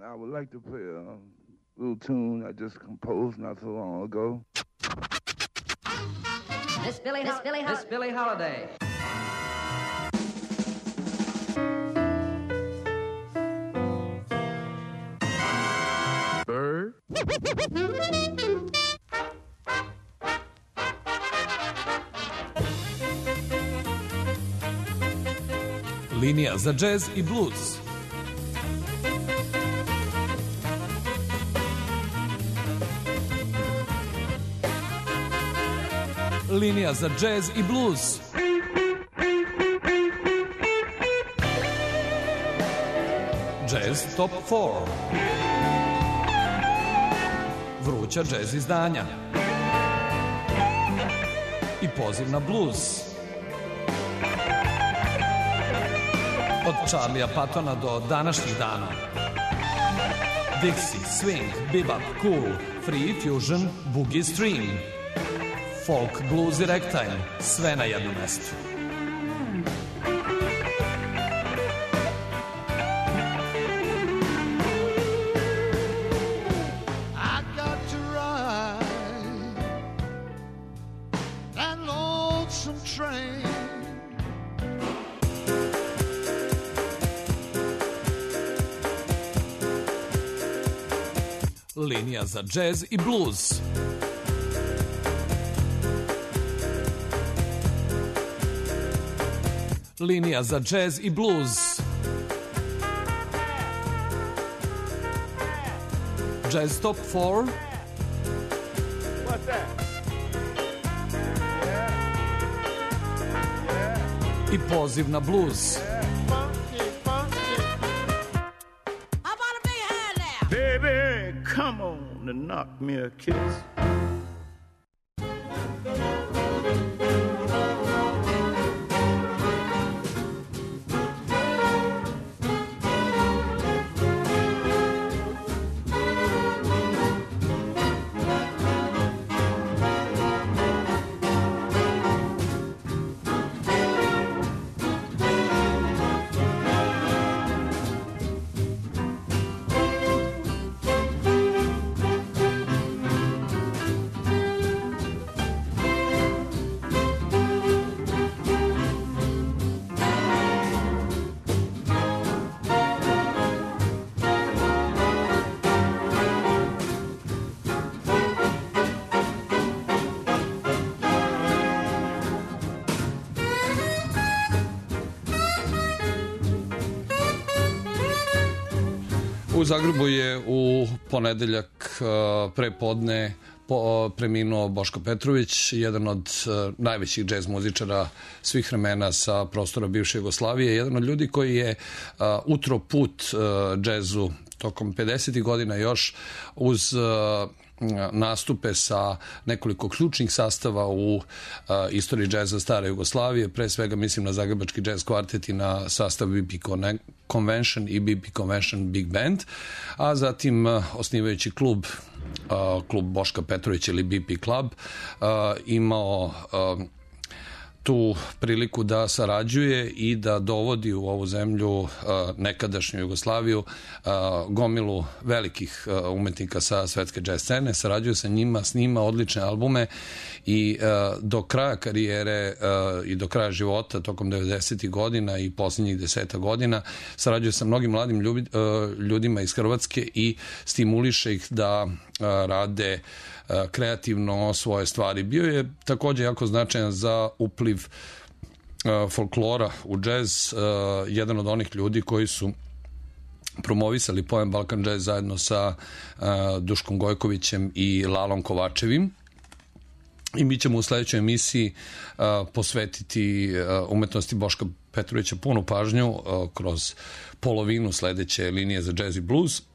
I would like to play a little tune I just composed not so long ago. Miss Billie Holiday. Bird. Linija za džez i blues. Linija za džez i blues. Jazz Top 4. Vruća džez izdanja. I poziv na blues. Od Charlija Pattona do današnjih dana. Dixie, swing, bebop, cool, free fusion, boogie stream. Folk, blues i ragtime, sve na jednom mestu. Linija za džez i blues. Linija za džez i blues. Jazz Top 4. I poziv na blues. Baby, come on and knock me a kiss. U Zagrebu je u ponedeljak prepodne preminuo Boško Petrović, jedan od najvećih džez muzičara svih vremena sa prostora bivše Jugoslavije, jedan od ljudi koji je utro put džezu tokom 50. godina još uz nastupe sa nekoliko ključnih sastava u istoriji džeza stare Jugoslavije, pre svega mislim na Zagrebački džez kvartet i na sastav BB Convention i BB Convention Big Band, a zatim osnivajući klub Boška Petrovića ili BP Club imao tu priliku da sarađuje i da dovodi u ovu zemlju, nekadašnju Jugoslaviju, gomilu velikih umetnika sa svetske džez scene, sarađuje sa njima, snima odlične albume i do kraja karijere i do kraja života tokom 90. godina i posljednjih 10 godina sarađuje sa mnogim mladim ljudima iz Hrvatske i stimuliše ih da rade kreativno svoje stvari. Bio je također jako značajan za upliv folklora u džez, jedan od onih ljudi koji su promovisali pojam Balkan džez zajedno sa Duškom Gojkovićem i Lalom Kovačevim. I mi ćemo u sledećoj emisiji posvetiti umetnosti Boška Petrovića punu pažnju kroz polovinu sledeće linije za džez i blues.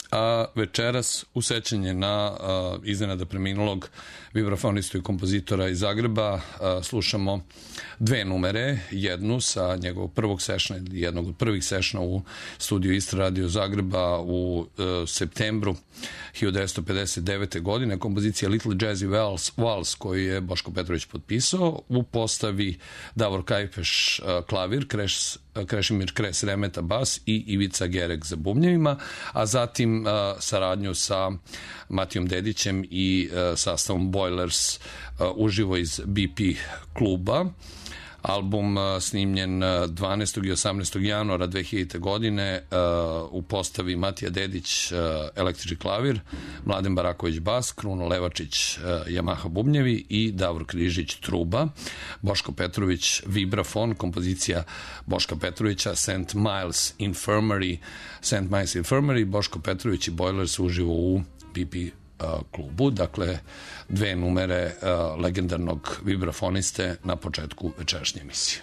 a večeras u sećanje na iznenada preminulog vibrafonistu i kompozitora iz Zagreba slušamo dve numere, jednu sa njegovog prvog sešna, jednog od prvih sešna u studiju Istra radio Zagreba u septembru 1959. godine, kompozicija Little Jazzy Waltz koju je Boško Petrović potpisao, u postavi Davor Kajfeš klavir, Krešimir Kres remeta bas i Ivica Gerek za bubnjevima, a zatim saradnju sa Matijom Dedićem i sastavom Boilers uživo iz BP kluba. Album snimljen 12. i 18. januara 2000. godine u postavi Matija Dedić električni klavir, Mladen Baraković bas, Kruno Levačić Yamaha bubnjevi i Davor Križić truba, Boško Petrović vibrafon, kompozicija Boška Petrovića St. Miles Infirmary, Boško Petrović i Boilers uživo u BP klubu, dakle dve numere legendarnog vibrafoniste na početku večerašnje emisije.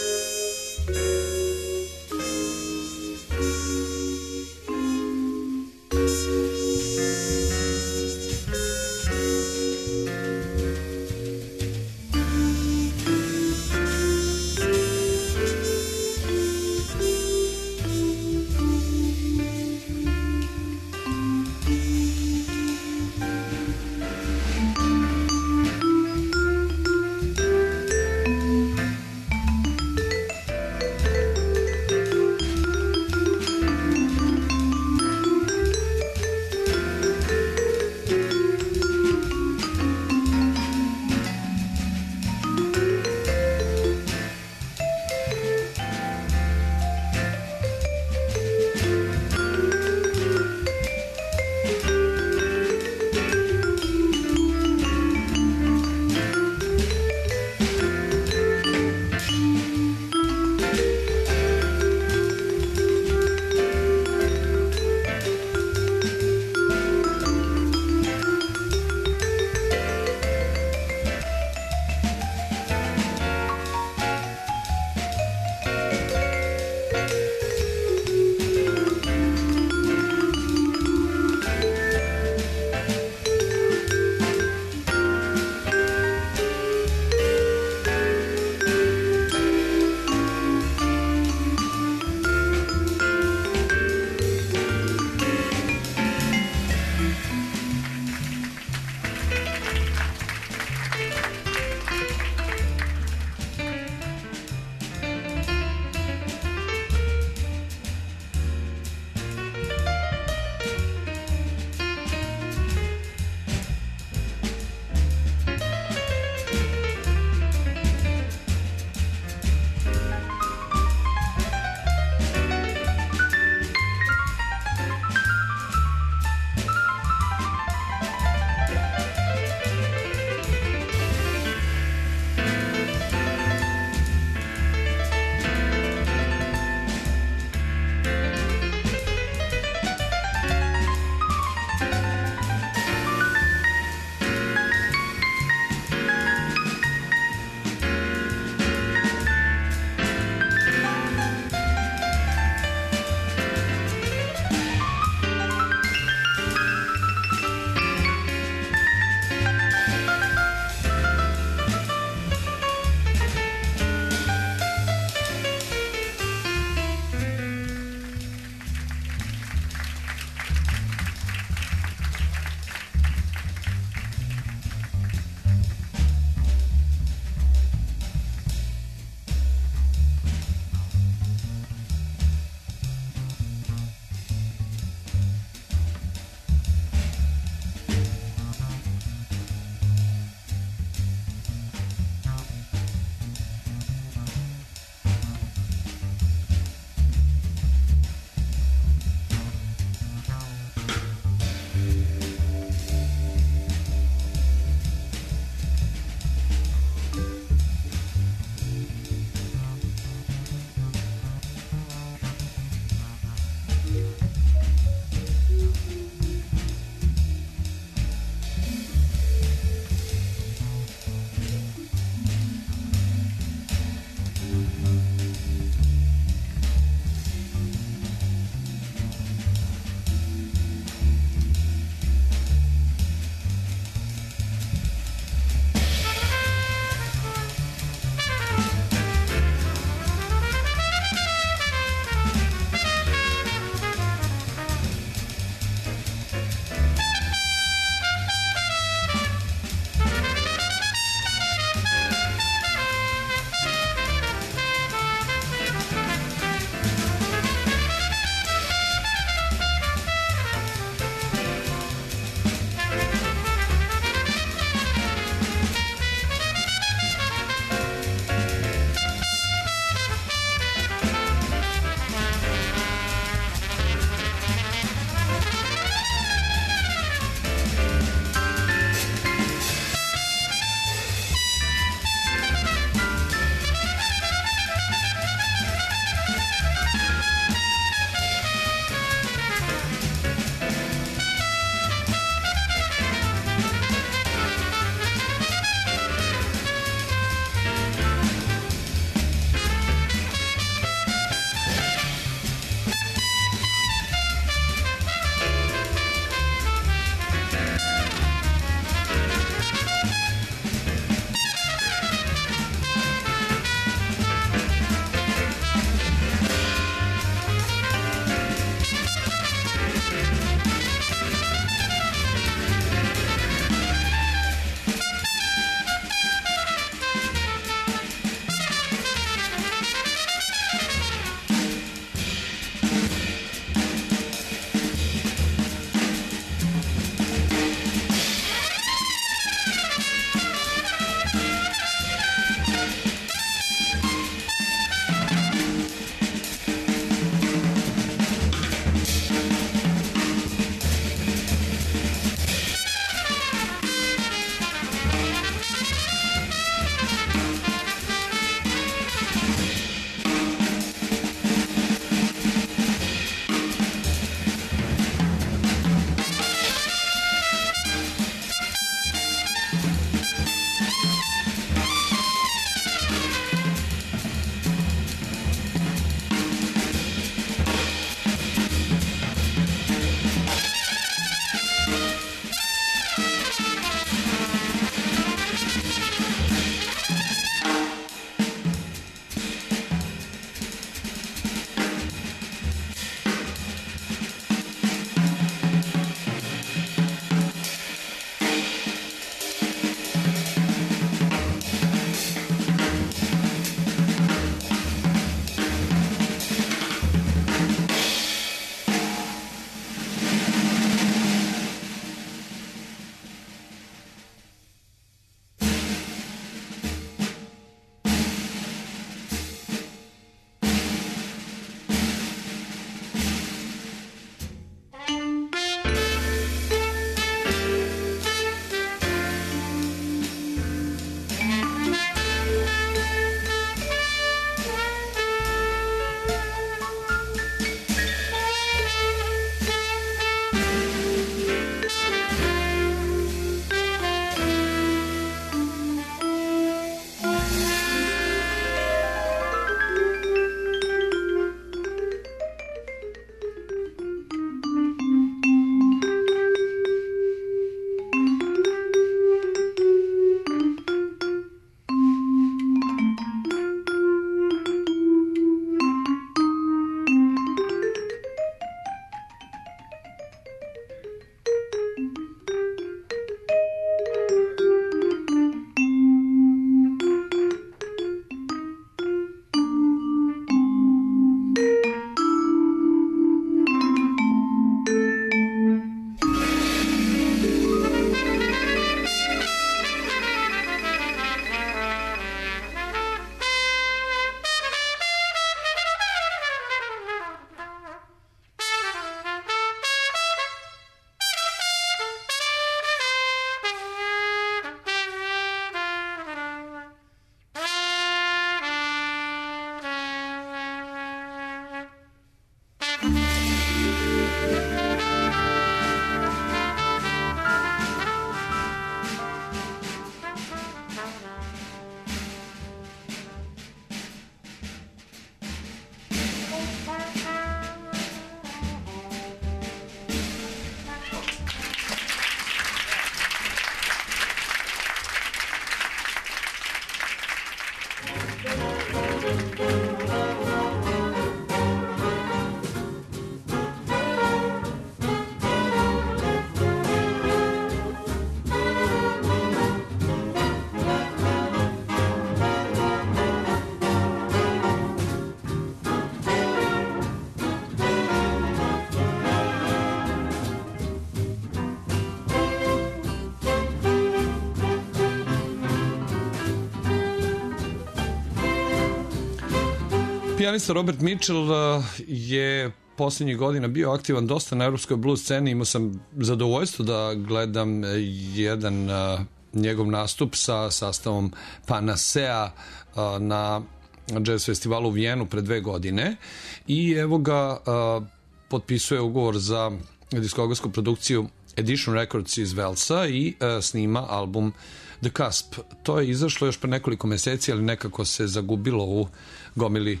Pijanista Robert Mitchell je posljednjih godina bio aktivan dosta na europskoj blues sceni. Imao sam zadovoljstvo da gledam jedan njegov nastup sa sastavom Panacea na jazz festivalu u Vijenu pre 2 godine i evo ga potpisuje ugovor za diskografsku produkciju Edition Records iz Velsa i snima album The Cusp. To je izašlo još pre nekoliko meseci, ali nekako se zagubilo u gomili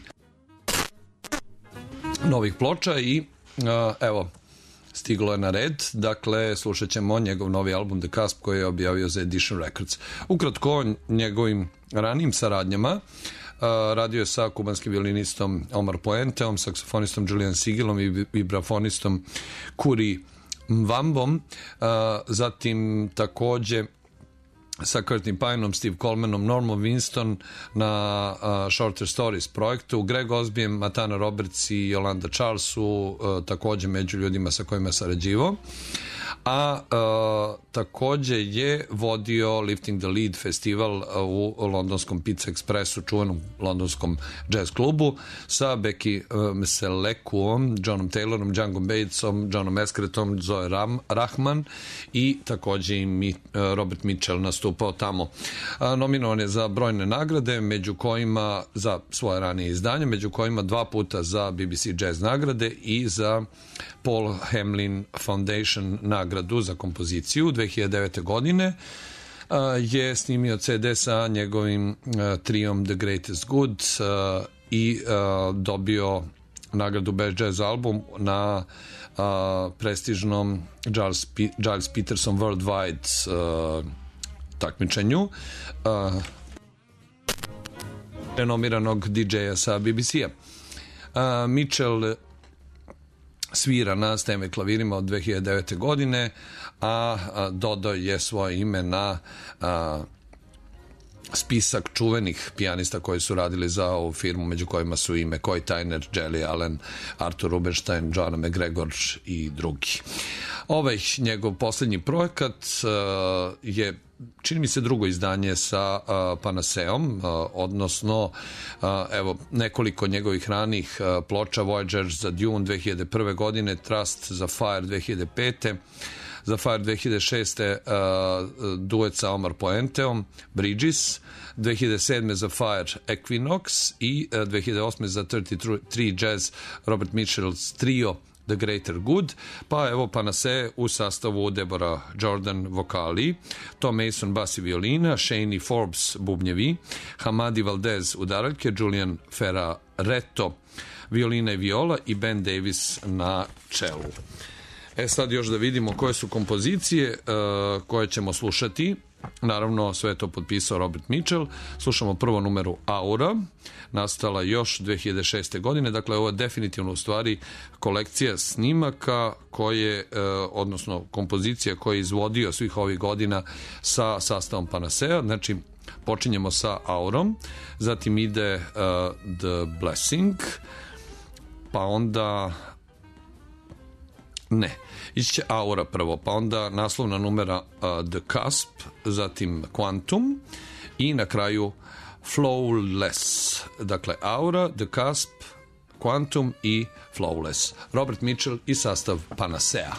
novih ploča i evo, stiglo je na red. Dakle, slušat ćemo njegov novi album The Cusp koji je objavio za Edition Records. Ukratko, njegovim ranijim saradnjama radio je sa kubanskim violinistom Omar Puenteom, saksofonistom Julian Sigilom i vibrafonistom Kuri Mvambom, zatim takođe sa Curtin Pineom, Steve Colemanom, Normom Winston na Shorter Stories projektu, Greg Osbijem, Matana Roberts i Yolanda Charles su takođe među ljudima sa kojima je sarađivao. A takođe je vodio Lifting the Lead festival u londonskom Pizza Expressu, čuvenom londonskom jazz klubu, sa Becky Mselekuom, Johnom Taylorom, Djangom Batesom, Johnom Eskretom, Zoe Rahman i takođe i Robert Mitchell nastupao tamo. Nominovan je za brojne nagrade, među kojima za svoje ranije izdanje, među kojima 2 puta za BBC Jazz nagrade i za Paul Hamlin Foundation nagradu za kompoziciju. 2009. godine je snimio CD sa njegovim trijom The Greatest Good i dobio nagradu Best Jazz Album na prestižnom Giles Peterson Worldwide takmičenju renomiranog DJ-a sa BBC-a. Mitchell svira na Steinway klavirima od 2009. godine, a dodao je svoje ime na spisak čuvenih pijanista koji su radili za ovu firmu, među kojima su i McCoy Tyner, Jelly Allen, Arthur Rubinstein, Joanna McGregor i drugi. Ovaj njegov poslednji projekat je, čini mi se, drugo izdanje sa Panaceom, odnosno evo nekoliko njegovih ranih ploča: Voyagers za Dune 2001. godine, Trust za Fire 2005. Za Fire 2006. Duet sa Omar Puenteom, Bridges, 2007. za Fire Equinox i 2008. za 33 Jazz Robert Mitchell's trio The Greater Good, pa evo Panacea u sastavu Deborah Jordan vokali, Tom Mason bas i violina, Shani Forbes bubnjevi, Hamadi Valdez udaraljke, Julian Ferraretto violina i viola i Ben Davis na čelu. Sad još da vidimo koje su kompozicije koje ćemo slušati. Naravno, sve je to potpisao Robert Mitchell. Slušamo prvo numeru Aura, nastala još 2006. godine. Dakle, ovo je definitivno u stvari kolekcija snimaka koje, odnosno kompozicija koje je izvodio svih ovih godina sa sastavom Panacea. Znači, počinjemo sa Aurom, zatim ide The Blessing, pa onda ići će Aura prvo, pa onda naslovna numera The Cusp, zatim Quantum i na kraju Flawless. Dakle, Aura, The Cusp, Quantum i Flawless. Robert Mitchell i sastav Panacea.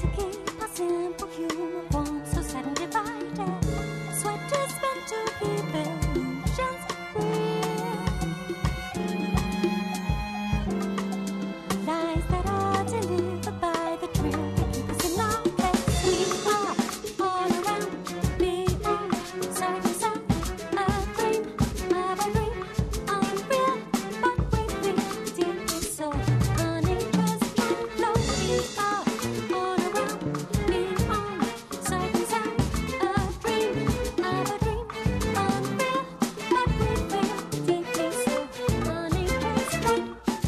keep our simple human form so sad and divided. Sweat is spent to keep illusions real. Lies that are delivered by the drill that keep us in our place. We are all around, beyond, side to side. A dream of a dream, unreal, but we feel deeply so. Uninterested, low. We are all around, beyond, side to side. A dream of a dream, unreal, but we feel deeply so. Uninterested.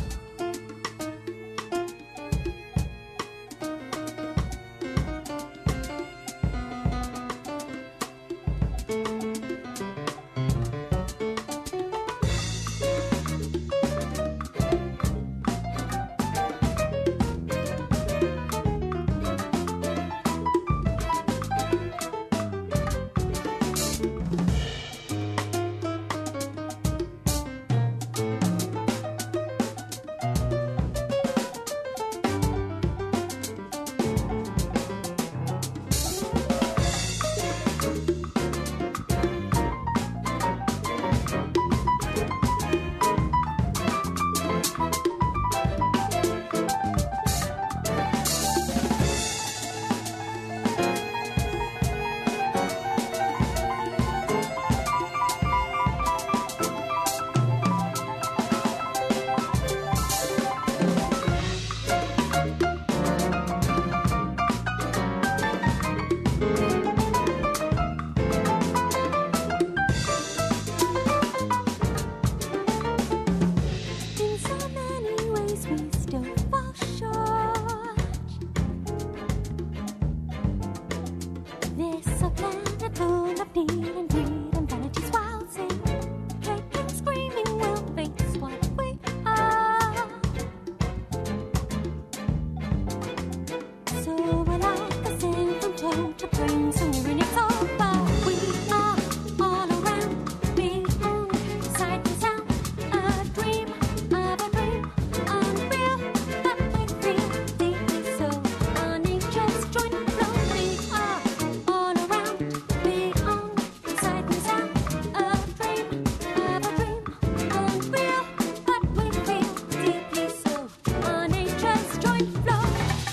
In so many ways we still fall short. This a planet full of need and greed and vanity's wild sin. Kicking, screaming, we'll face what we are. So we're like a sin from toe to brain, so we're in it so far. We are all around, beyond, sight and sound. A dream of a dream, unreal, but we feel deeply so. Our nature's joint flow. We are all around, beyond, sight and sound. A dream of a dream, unreal, but we feel deeply so. Our nature's joint flow.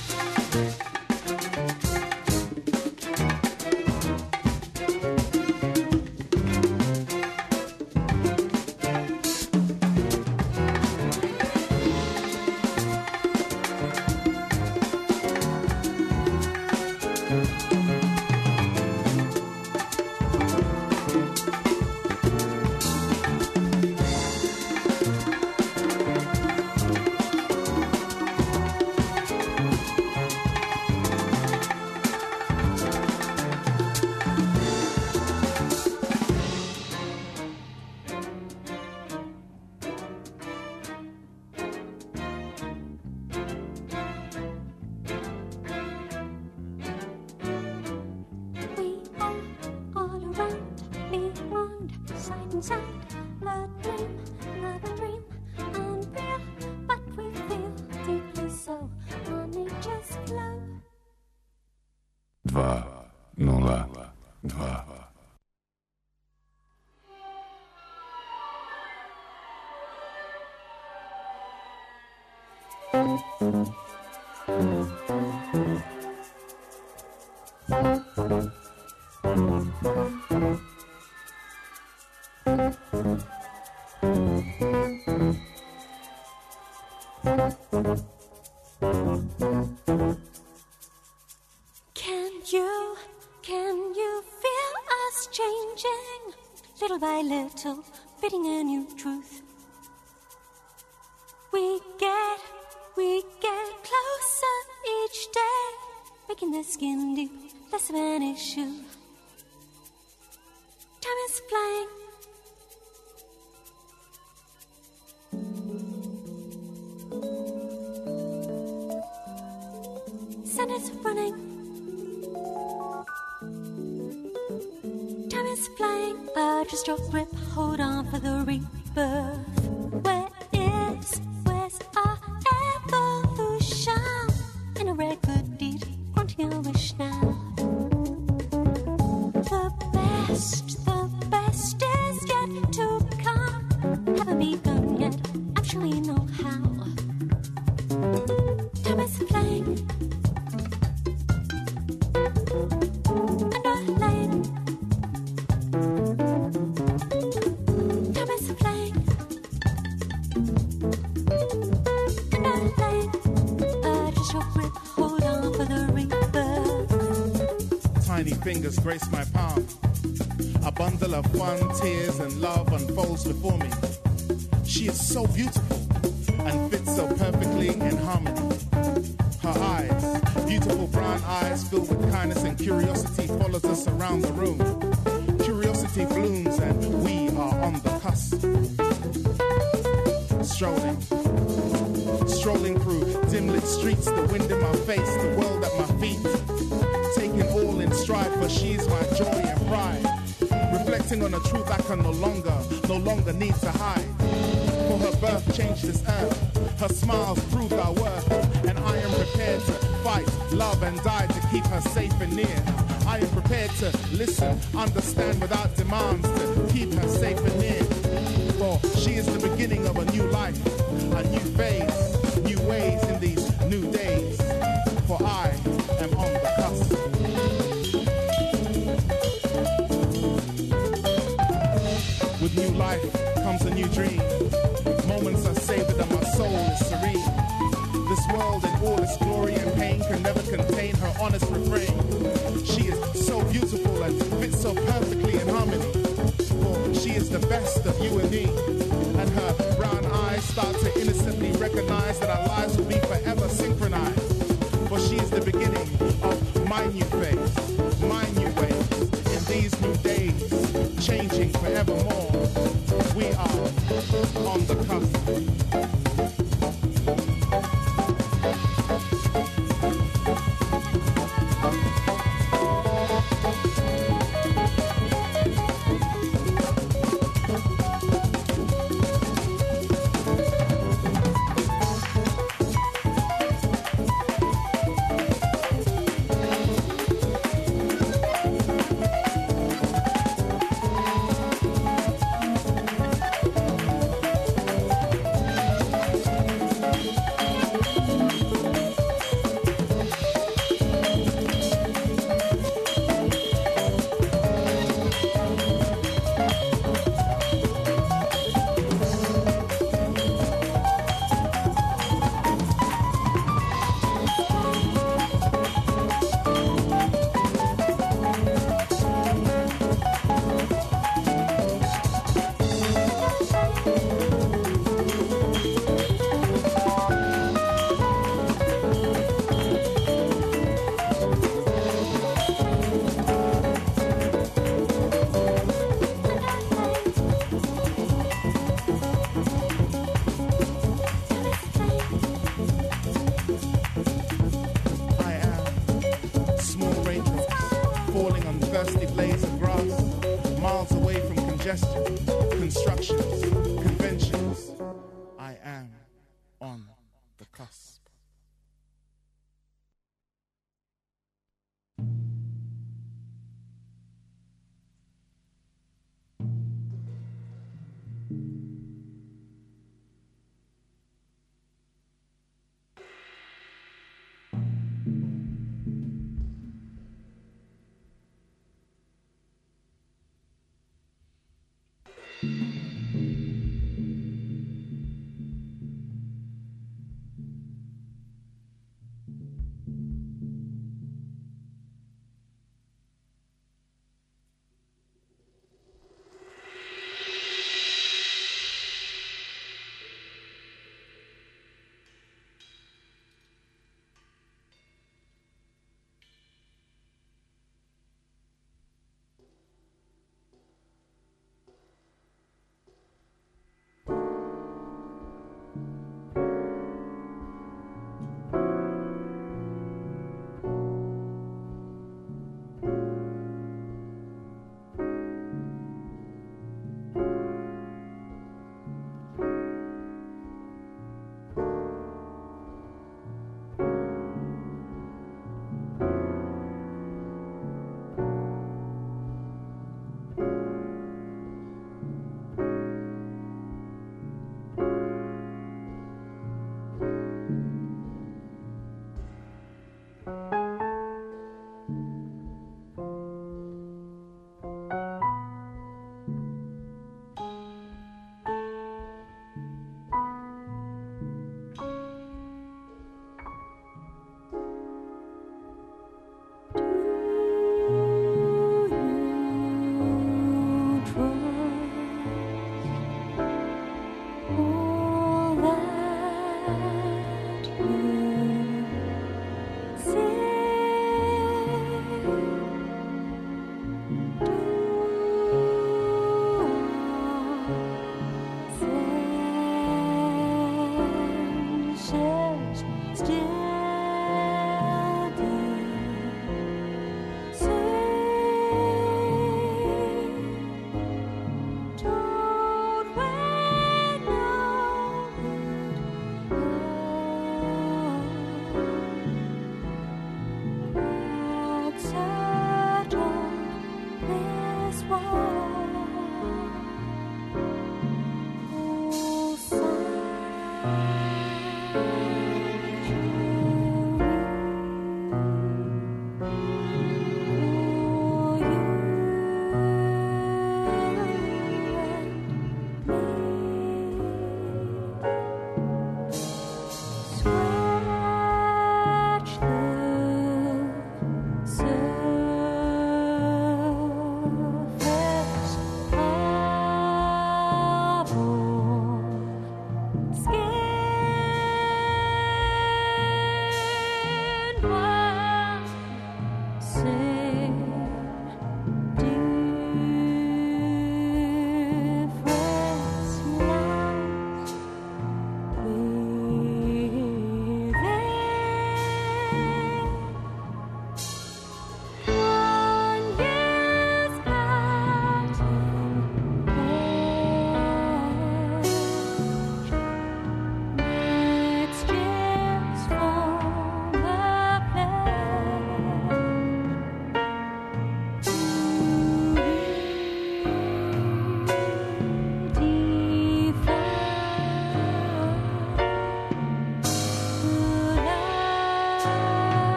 We are all around, beyond, sight and sound. A dream of a dream, unreal, but we feel deeply so. Our nature's flow. 202. Can you feel us changing? Little by little, fitting a new truth. We get closer each day, making the skin deep less of an issue. Time is flying. Sun is running. Time is flying. Just your grip, hold on for the rebirth. Where's our evolution? In a rare good deed, grunting your wish now. The best is yet to come. Haven't begun yet, I'm sure you know how. Time is flying, and we're late. Time is flying, and we're late. Just your grip, hold on for the rebirth. Tiny fingers grace my palm. A bundle of fun, tears, and love unfolds before me. She is so beautiful and fits so perfectly in harmony. Her eyes, beautiful brown eyes filled with kindness and curiosity, follows us around the room. Curiosity blooms and we are on the cusp. Strolling through dim-lit streets, the wind in my face, the world at my feet. Taking all in stride, for she's my joy and pride. Reflecting on a truth I can no longer need to hide. For her birth changed this earth, her smiles proved our worth, and I am prepared to fight, love and die to keep her safe and near. I am prepared to listen, understand without demands to keep her safe and near. For she is the beginning of a new life, a new phase, new ways in these new days. For I am on the cusp. With new life comes a new dream. Moments are savored and my soul is serene. This world in all its glory and pain can never contain her honest refrain. She is so beautiful and fits so perfectly in harmony. For she is the best of you and me. And her brown eyes start to innocently recognize that our lives will be forever synchronized. For she is the beginning of my new phase, my new ways. In these new days, changing forevermore. We are on the cusp. Constructions, conventions. I am on the cusp.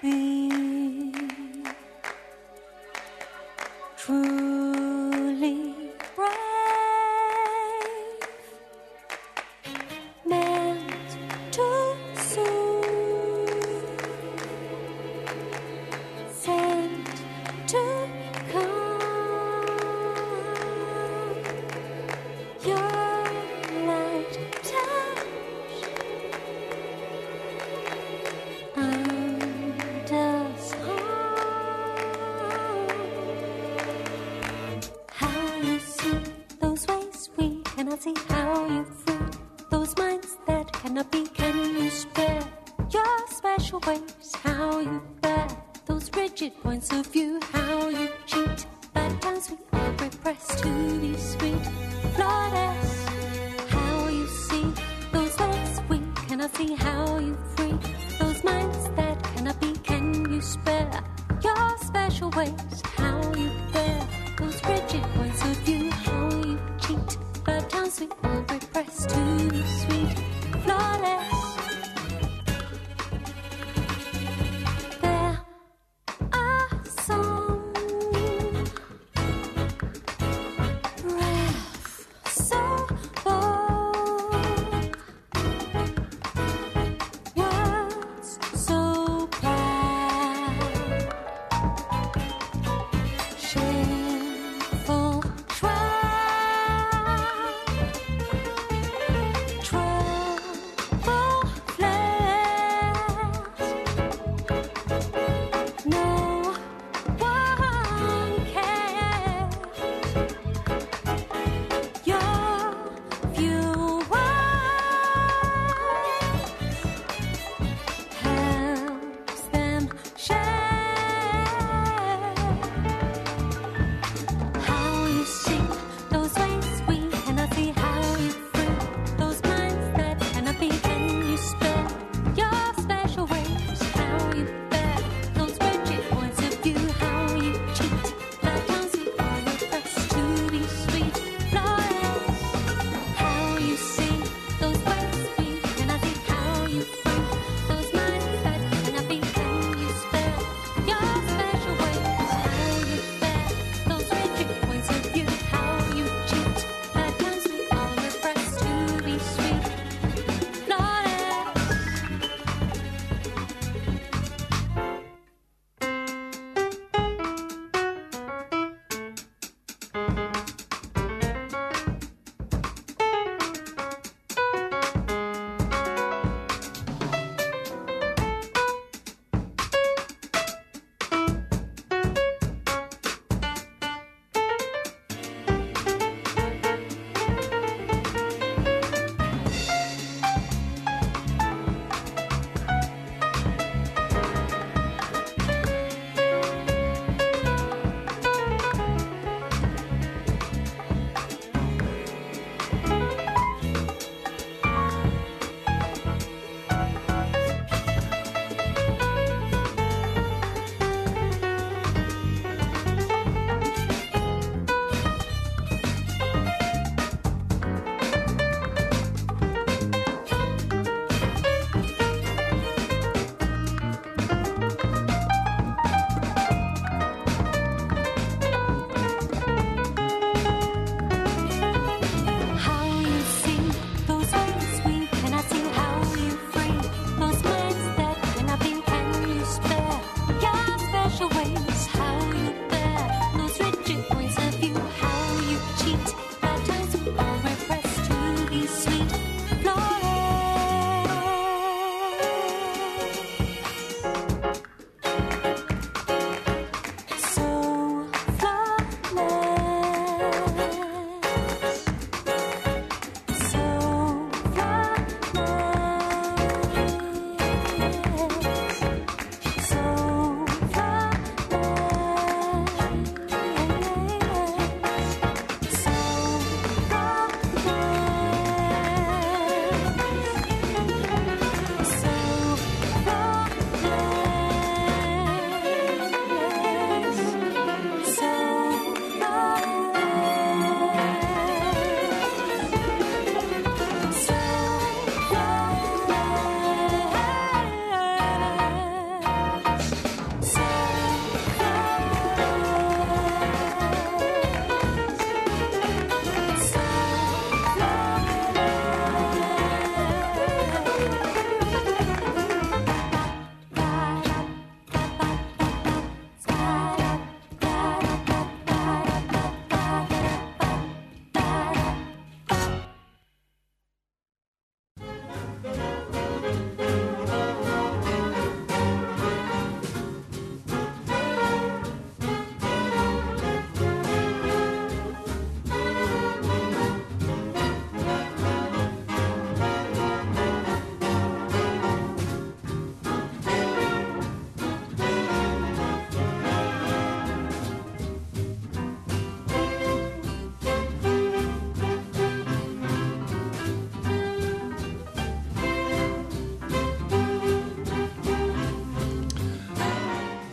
be truly brave, meant to soothe, sent to calm your light touch undoes harm. How you see those ways we cannot see, how you free those minds that cannot be. Can you spare your special ways? How you bear those rigid points of view? How you cheat but times we all repress to be sweet, flawless. How you see those ways we cannot see, how you free those minds that cannot be. Can you spare your special ways? How you bear those rigid points of view? How you cheat but times we all repress to be sweet, flawless. There are some breath so bold, words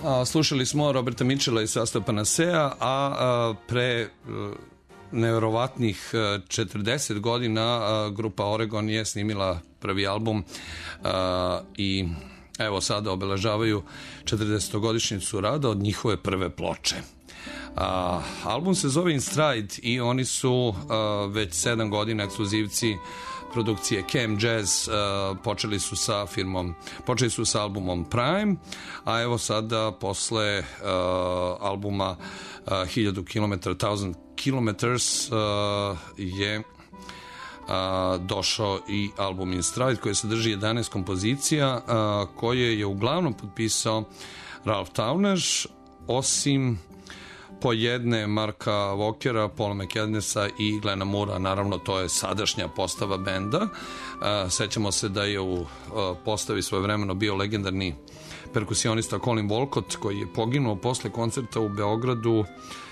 Slušali smo Roberta Mitchella iz sastava Panacea, a pre nevjerovatnih 40 godina grupa Oregon je snimila prvi album i evo sada obeležavaju 40-godišnjicu rada od njihove prve ploče. Album se zove In Stride i oni su već 7 godina ekskluzivci produkcije Cam Jazz. Počeli su sa albumom Prime, a evo sada posle albuma 1000 km, 1000 kilometers je došao i album In Stride koji sadrži 11 kompozicija koje je uglavnom potpisao Ralph Towner, osim po jedne Marka Walkera, Paula McCandlessa i Glena Moora. Naravno, to je sadašnja postava benda. Sećamo se da je u postavi svojevremeno bio legendarni perkusionista Colin Walcott, koji je poginuo posle koncerta u Beogradu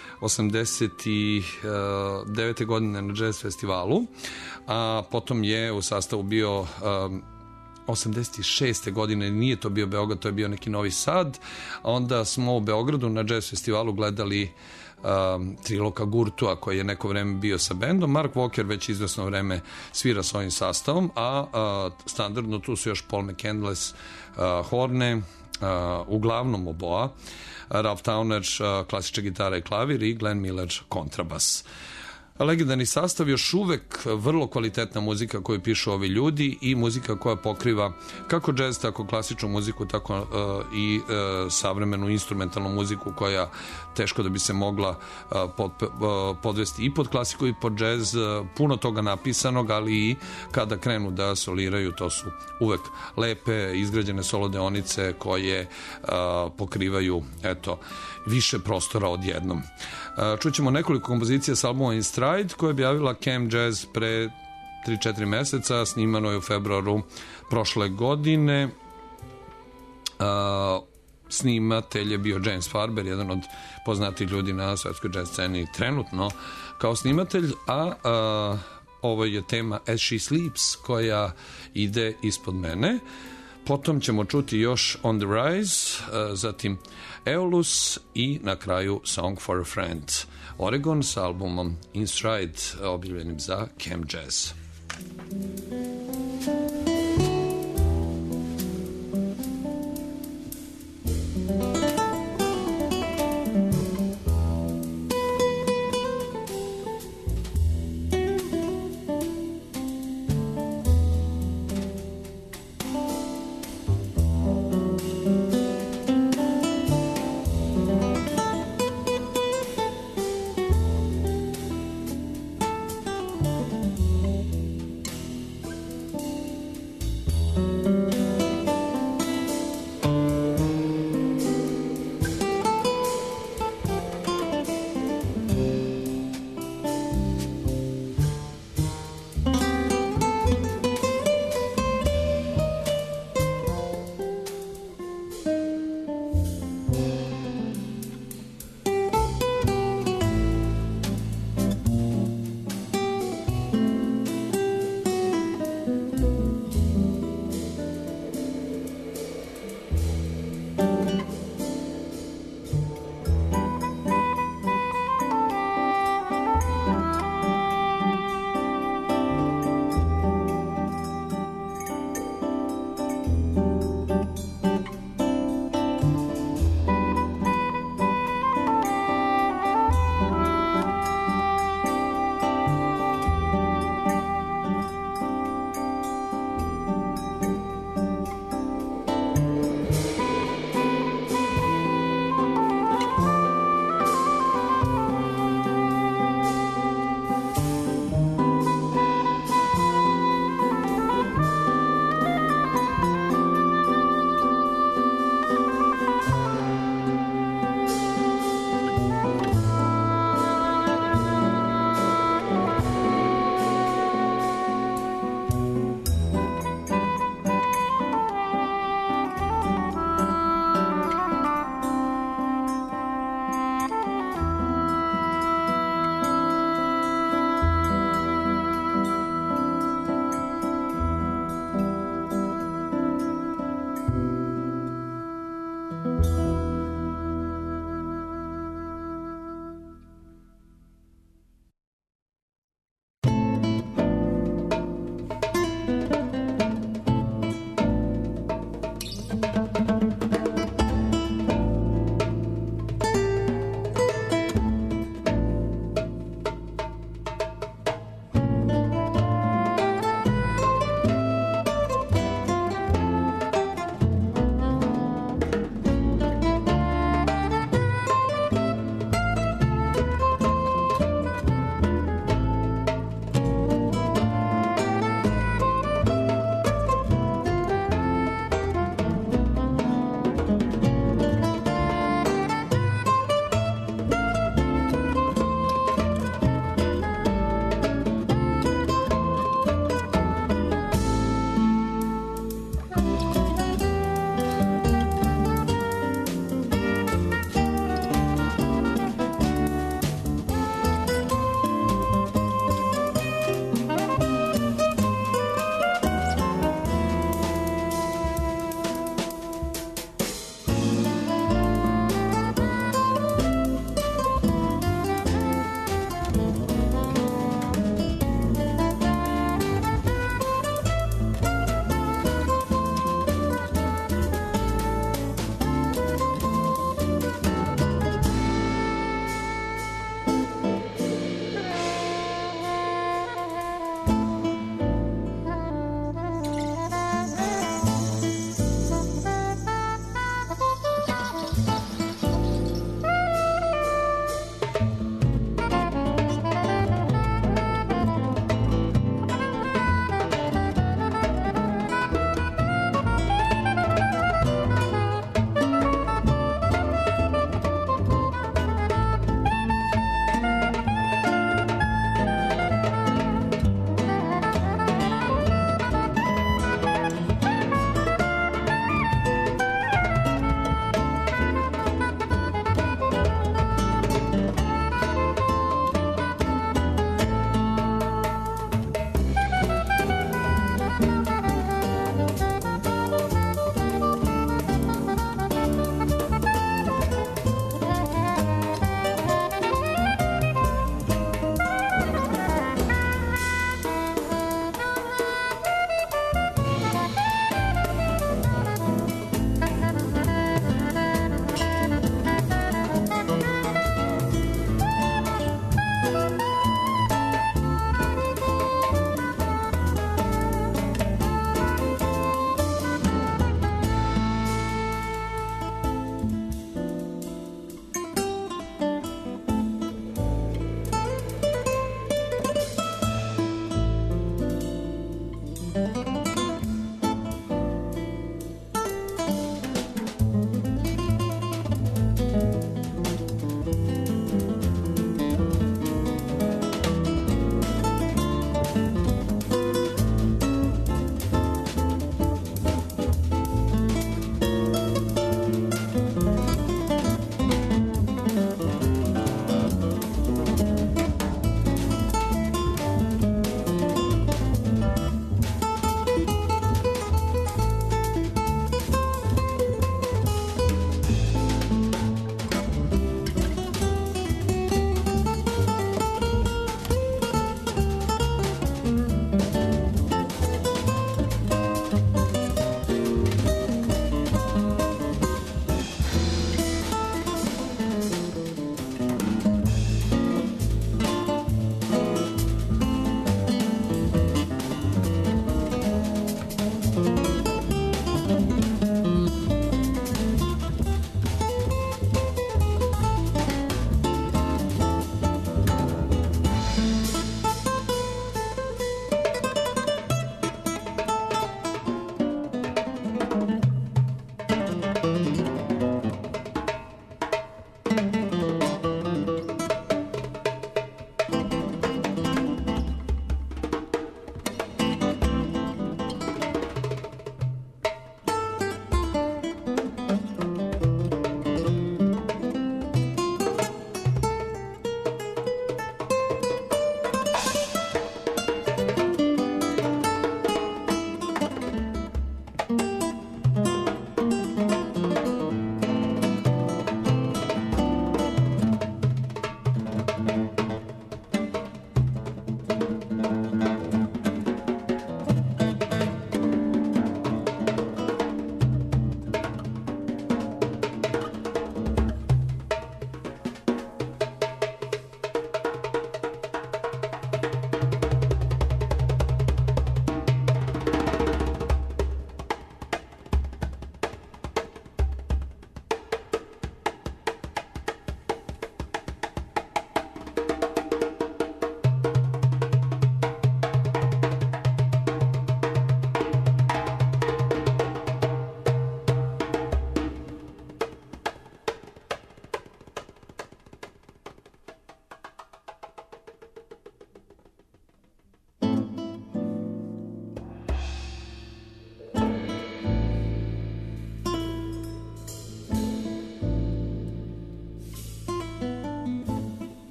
89. godine na jazz festivalu, a potom je u sastavu bio 86. godine, nije to bio Beograd, to je bio neki Novi Sad, a onda smo u Beogradu na jazz festivalu gledali Triloka Gurtua, koji je neko vreme bio sa bendom. Mark Walker već izvesno vreme svira s ovim sastavom, a standardno tu su još Paul McCandless horne, uglavnom oboa, Ralph Towner klasična gitara i klavir i Glenn Miller kontrabas. Legendarni sastav, još uvek vrlo kvalitetna muzika koju pišu ovi ljudi i muzika koja pokriva kako džez, tako klasičnu muziku, tako i savremenu instrumentalnu muziku koja teško da bi se mogla podvesti i pod klasiku i pod džez. Puno toga napisanog, ali i kada krenu da soliraju, to su uvek lepe, izgrađene solo deonice koje pokrivaju više prostora odjednom. Čućemo nekoliko kompozicija s albuma In Stride koje je objavila Cam Jazz pre 3-4 meseca, snimano je u februaru prošle godine. Snimatelj je bio James Farber, jedan od poznatih ljudi na svetskoj jazz sceni trenutno kao snimatelj, a ovo je tema As She Sleeps koja ide ispod mene. Potom ćemo čuti još On the Rise, zatim Eolus i na kraju Song for a Friend. Oregon sa albumom In Stride, objavljenim za Cam Jazz.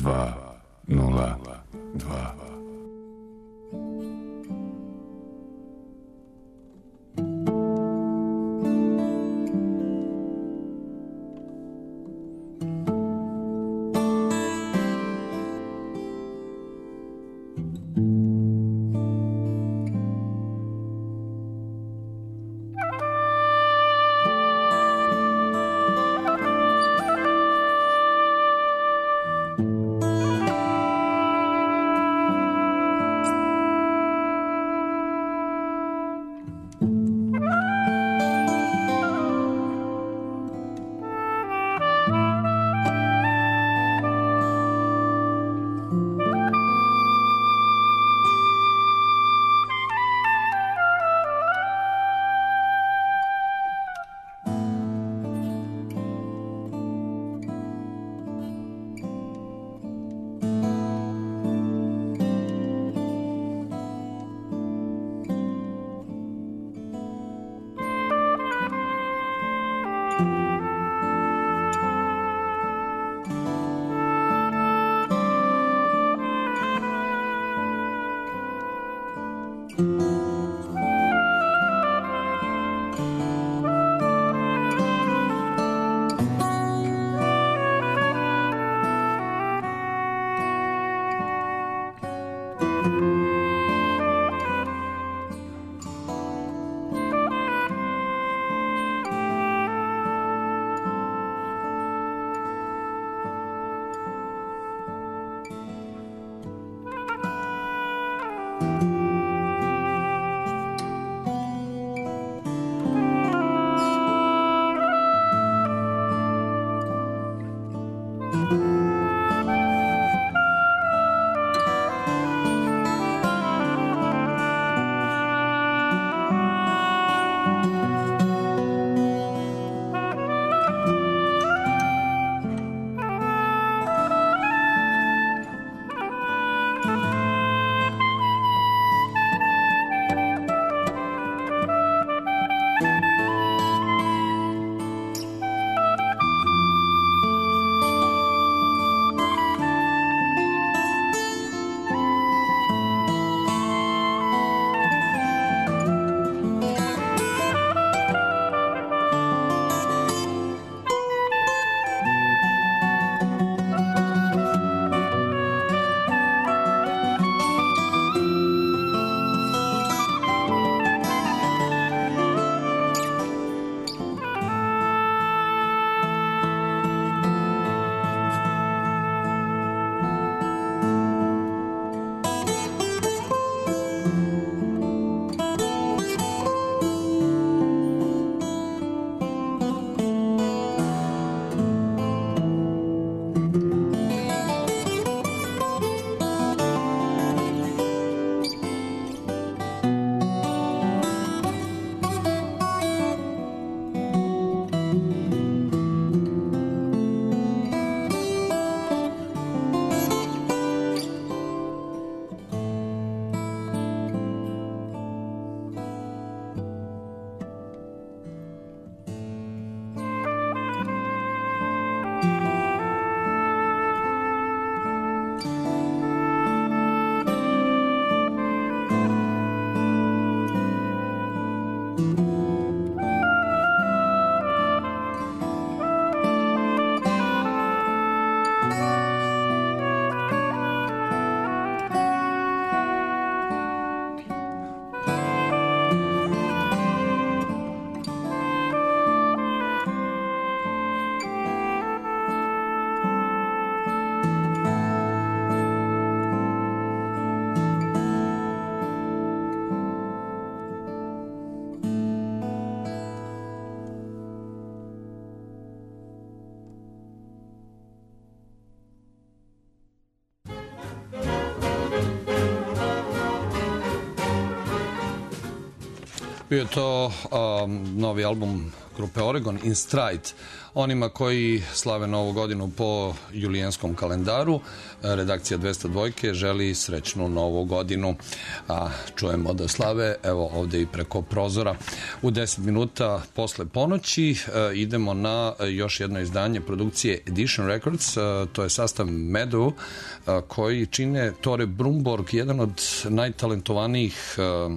202. Bio je to novi album grupe Oregon, In Stride. Onima koji slave novu godinu po julijanskom kalendaru, redakcija 202 želi srećnu novu godinu. A čujemo da slave, evo ovde i preko prozora. U 10 minuta posle ponoći idemo na još jedno izdanje produkcije Edition Records, to je sastav Meadow, koji čine Tore Brumborg, jedan od najtalentovanijih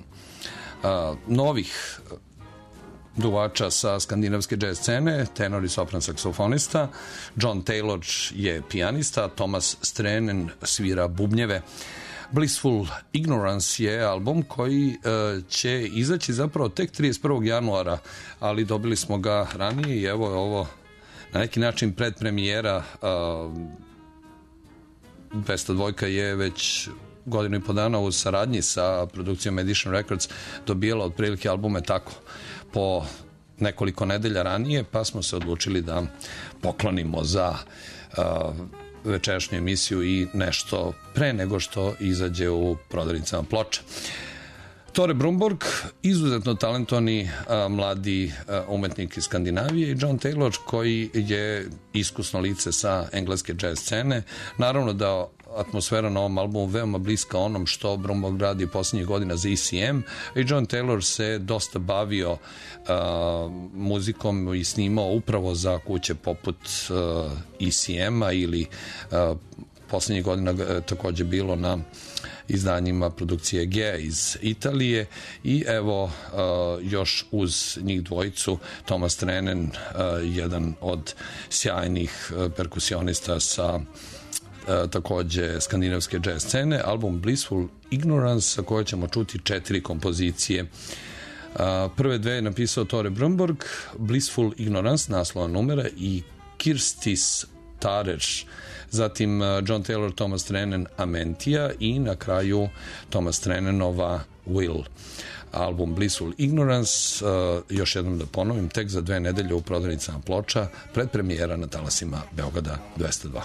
novih duvača sa skandinavske jazz scene, tenor i sopran saksofonista. John Taylor je pijanista, Thomas Strenen svira bubnjeve. Blissful Ignorance je album koji će izaći zapravo tek 31. januara, ali dobili smo ga ranije i evo je ovo na neki način predpremijera. 202 je već godinu i po dana u saradnji sa produkcijom Edition Records dobijala otprilike albume tako po nekoliko nedelja ranije, pa smo se odlučili da poklonimo za večerašnju emisiju i nešto pre nego što izađe u prodavnicama ploča. Tore Brumborg, izuzetno talentovani mladi umetnik iz Skandinavije, i John Taylor koji je iskusno lice sa engleske jazz scene. Naravno da atmosfera na ovom albumu veoma bliska onom što Brumborg radi posljednjih godina za ECM, i John Taylor se dosta bavio muzikom i snimao upravo za kuće poput ECM-a ili posljednjih godina takođe bilo na izdanjima produkcije Gea iz Italije. I evo još uz njih dvojicu Thomas Trenen, jedan od sjajnih perkusionista sa takođe skandinavske jazz scene. Album Blissful Ignorance, sa koje ćemo čuti 4 kompozicije. Prve dve je napisao Tore Brumborg, Blissful Ignorance, naslova numera, i Kirstis Tareš, zatim John Taylor, Thomas Trenen, Amentia, i na kraju Thomas Trenenova Will. Album Blissful Ignorance, još jednom da ponovim, tek za 2 nedelje u prodavnicama ploča, predpremijera na talasima Beograda 202.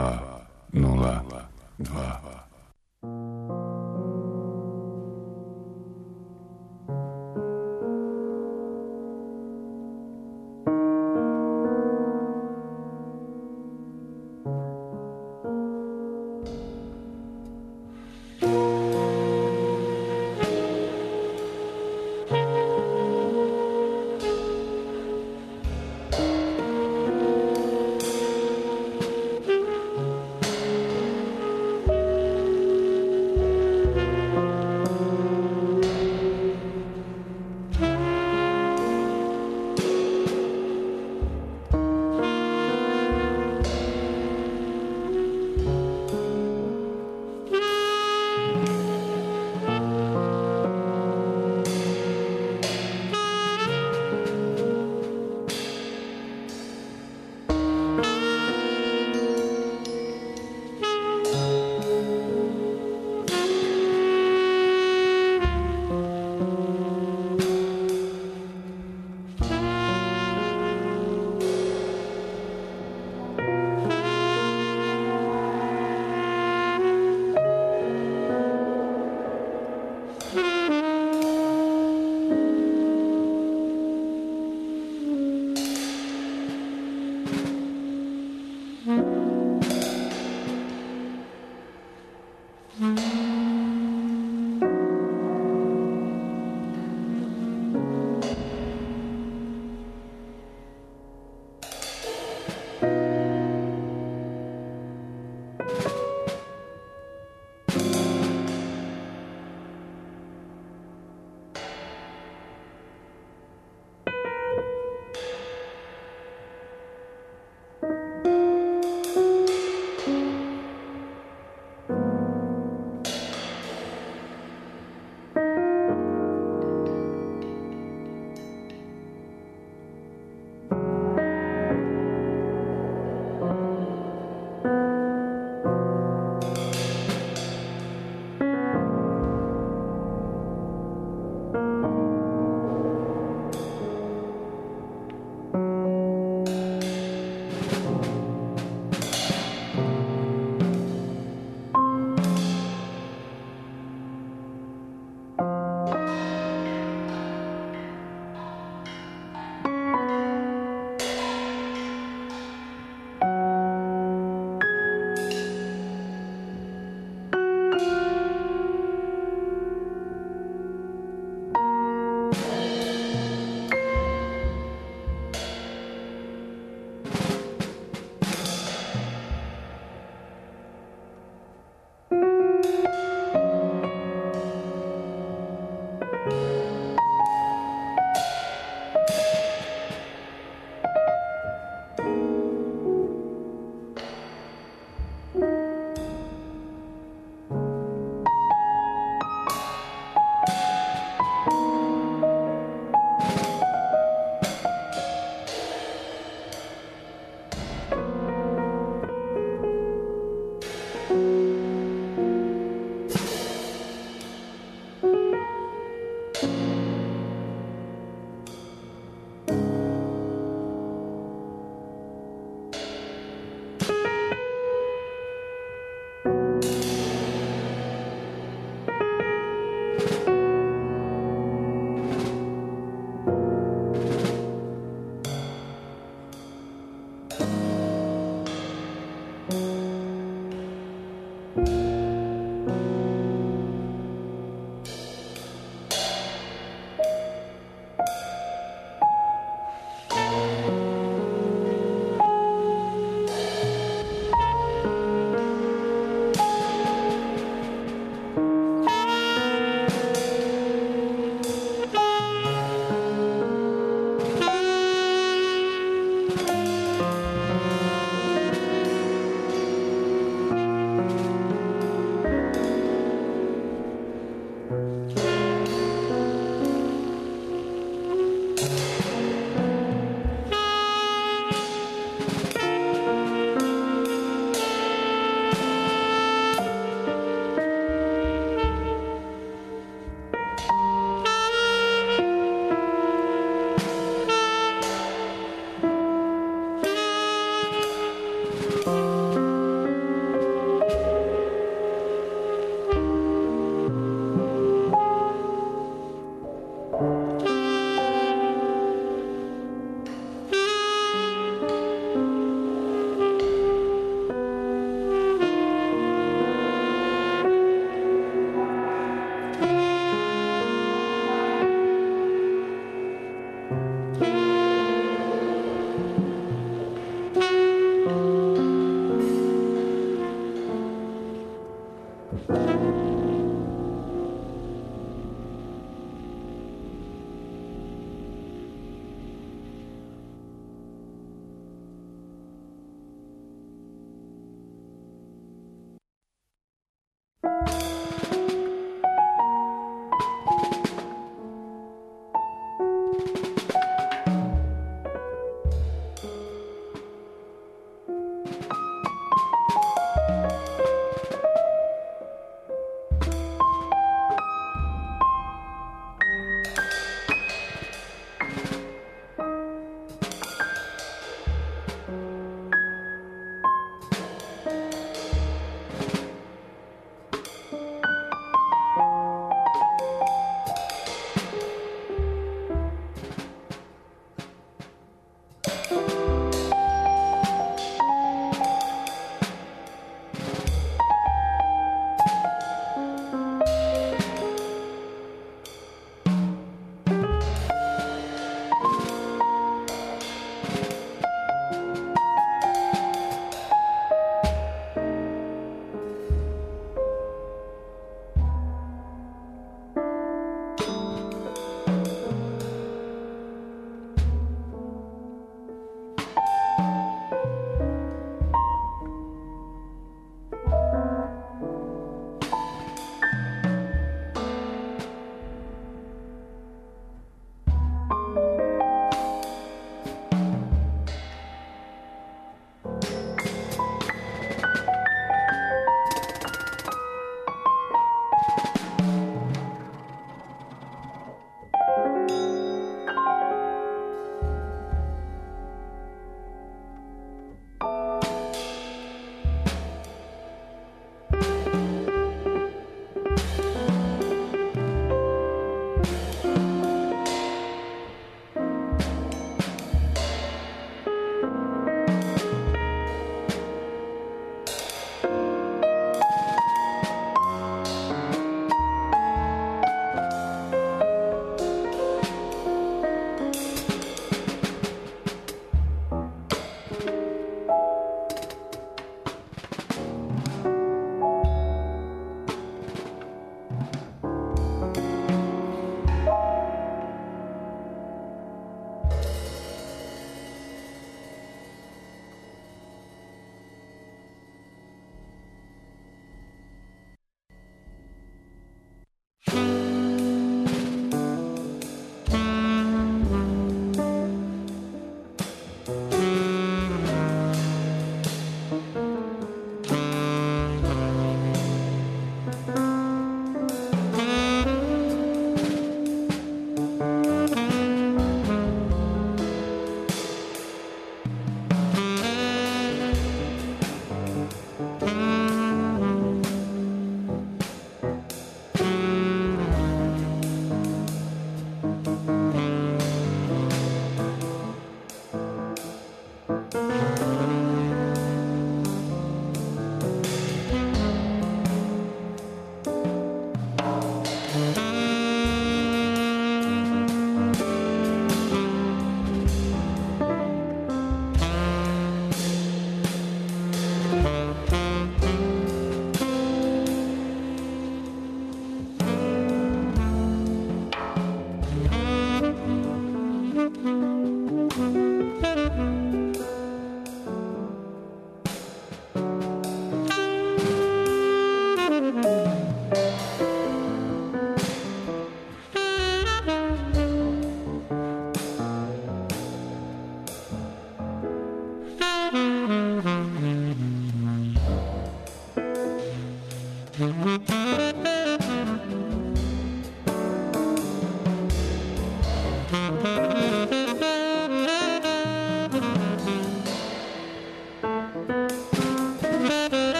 202.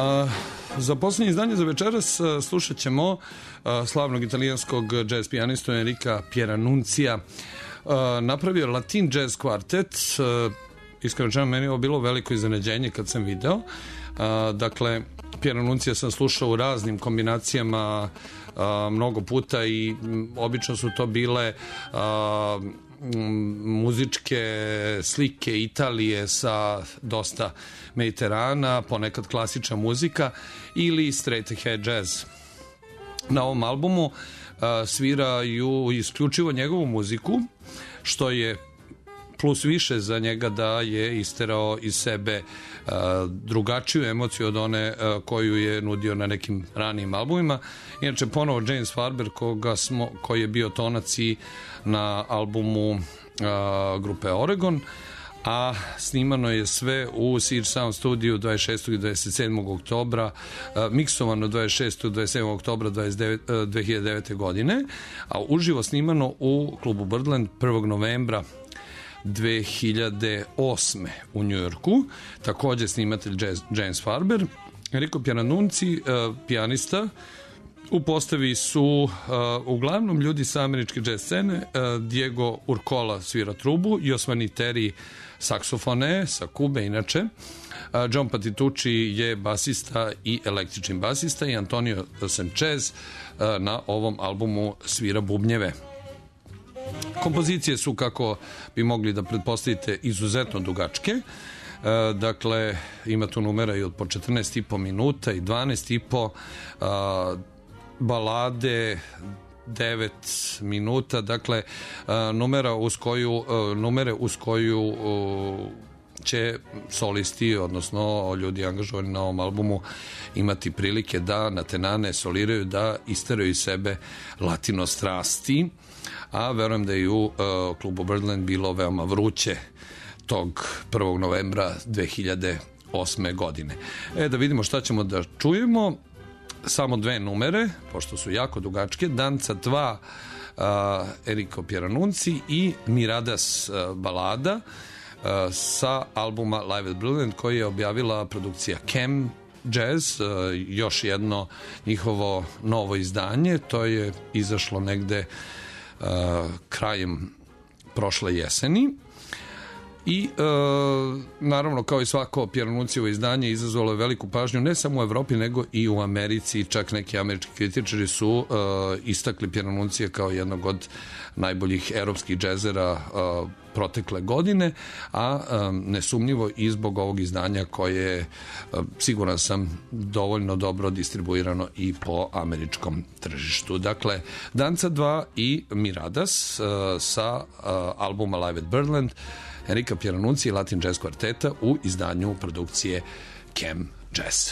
Za posljednje izdanje za večeras slušat ćemo slavnog italijanskog jazz pijanistu Enrica Pieranunzia. Napravio Latin Jazz Quartet. Iskreno rečeno, meni je ovo bilo veliko iznenađenje kad sam video. Dakle, Pieranunzia sam slušao u raznim kombinacijama mnogo puta i obično su to bile muzičke slike Italije sa dosta Mediterana, ponekad klasična muzika ili straight ahead jazz. Na ovom albumu sviraju isključivo njegovu muziku, što je plus više za njega da je isterao iz sebe drugačiju emociju od one koju je nudio na nekim ranijim albumima. Inače, ponovo James Farber, koji je bio tonac i na albumu grupe Oregon, a snimano je sve u Siege Sound studiju 26. i 27. oktobra, miksovano 26. i 27. oktobra 2009. godine, a uživo snimano u klubu Birdland 1. novembra 2008. u Njujorku. Također snimatelj James Farber. Enrico Pieranunzi, pijanista. U postavi su uglavnom ljudi sa američke jazz scene. Diego Urcola svira trubu, Josvani Terry saksofone sa Kube inače. John Patitucci je basista i električni basista i Antonio Sanchez na ovom albumu svira bubnjeve. Kompozicije su, kako bi mogli da pretpostavite, izuzetno dugačke. Dakle, ima tu numera i od po 14,5 minuta i 12,5, balade 9 minuta, dakle numere uz koju će solisti, odnosno ljudi angažovani na ovom albumu, imati prilike da na tenane soliraju, da isteraju iz sebe latino strasti, a verujem da je u klubu Birdland bilo veoma vruće tog 1. novembra 2008. godine. Da vidimo šta ćemo da čujemo. Samo dve numere, pošto su jako dugačke. Danza 2 Enrico Pieranunzi i Miradas balada sa albuma Live at Brilliant, koji je objavila produkcija Chem Jazz, još jedno njihovo novo izdanje. To je izašlo negde krajem prošle jeseni. I naravno, kao i svako Pieranunzijevo izdanje, izazvalo je veliku pažnju ne samo u Evropi nego i u Americi. Čak neki američki kritičari su istakli Pieranunzija kao jednog od najboljih evropskih džezera protekle godine, a nesumnjivo i zbog ovog izdanja koje je, siguran sam, dovoljno dobro distribuirano i po američkom tržištu. Dakle, Danza 2 i Miradas sa albuma Live at Birdland, Enrica Pieranunzi i Latin Jazz Kvarteta u izdanju produkcije Chem Jazz.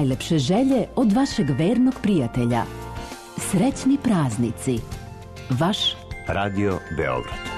Najlepše želje od vašeg vernog prijatelja. Srećni praznici. Vaš Radio Beograd.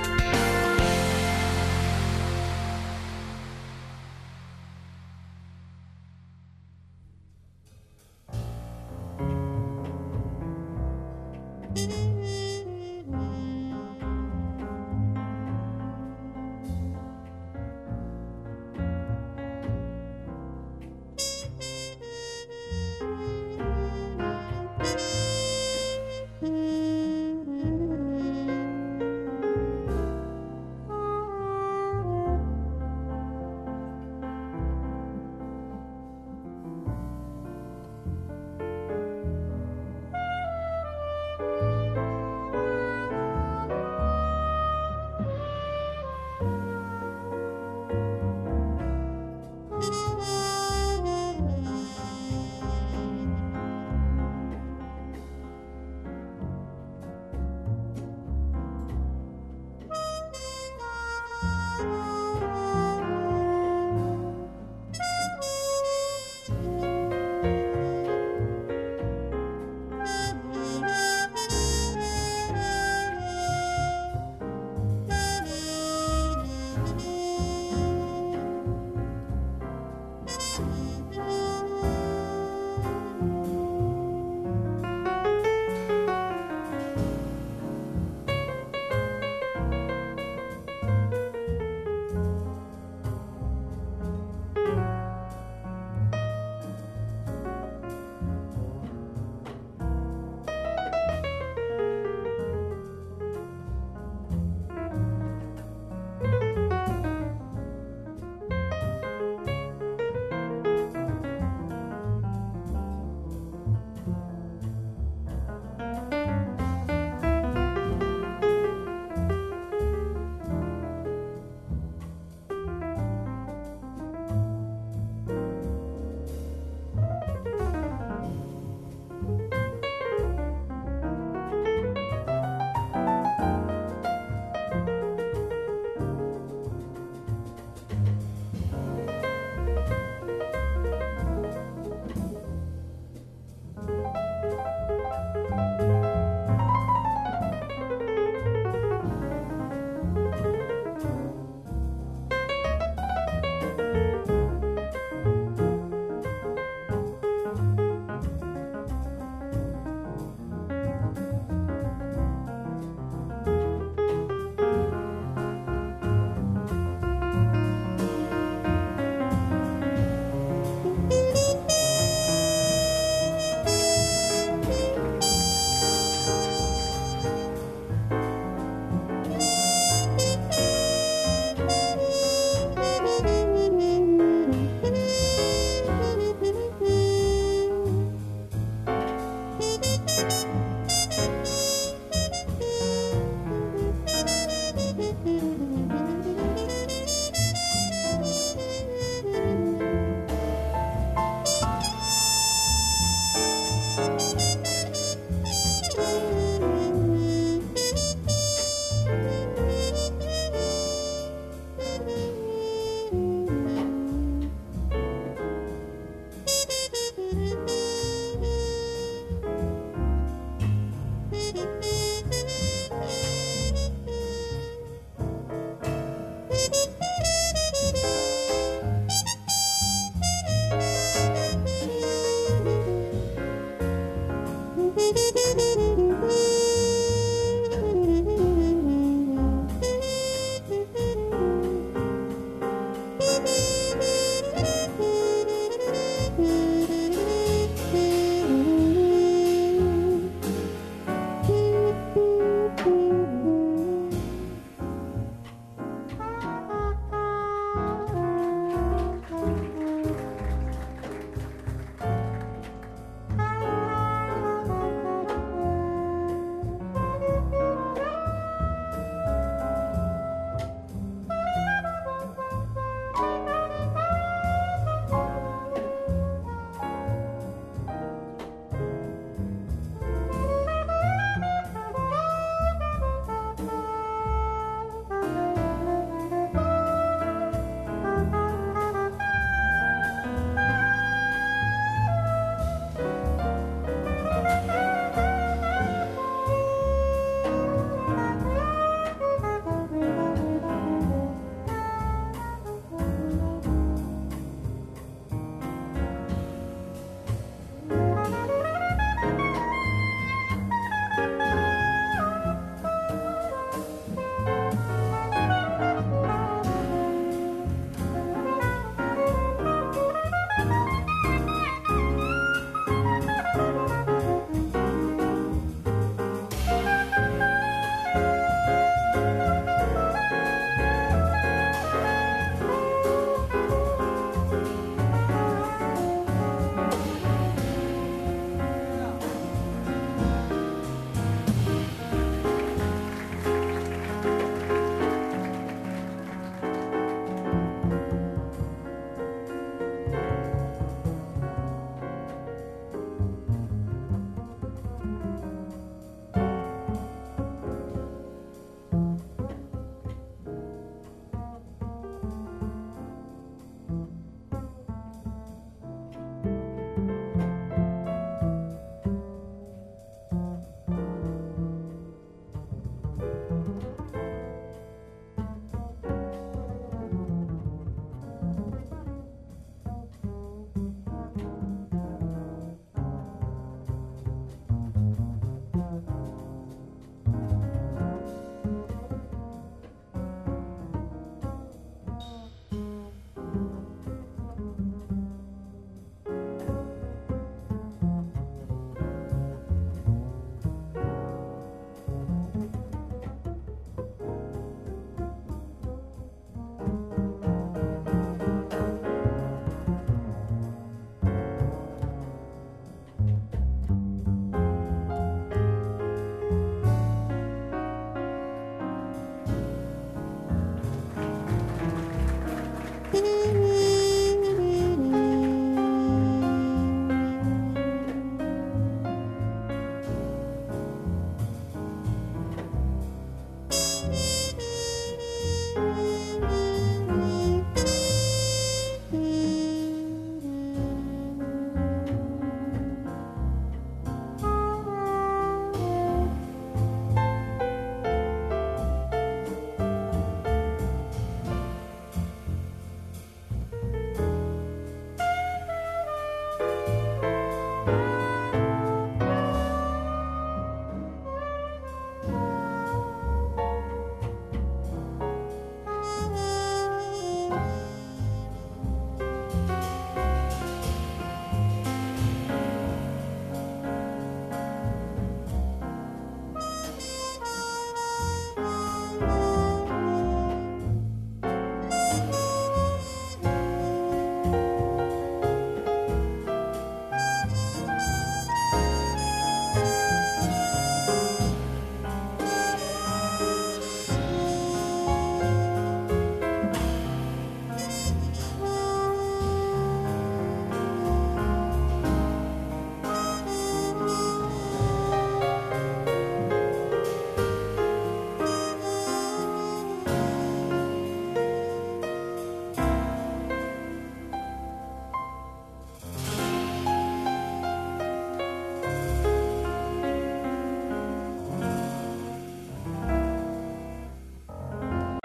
Thank you.